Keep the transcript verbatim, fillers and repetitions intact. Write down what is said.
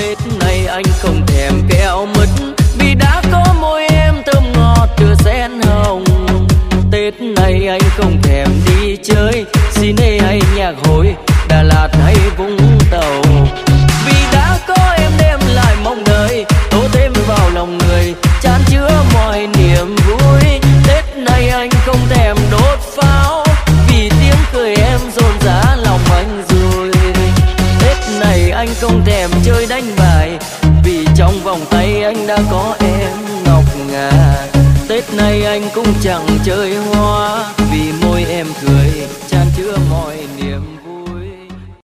Tết này anh không thèm kẹo mứt vì đã có môi em thơm ngọt tựa sen hồng. Tết này anh không thèm đi chơi Cine hay nhạc hội, Đà Lạt hay Vũng Tàu, vì đã có em đem lại mong đợi tô thêm vào lòng người chan chứa mọi niềm vui. Tết này anh không thèm đốt pháo vì tiếng cười em rộn rã lòng anh rồi. Tết này anh không thèm chơi đánh bài vì trong vòng tay anh đã có em ngọc ngà. Tết này anh cũng chẳng chơi hoa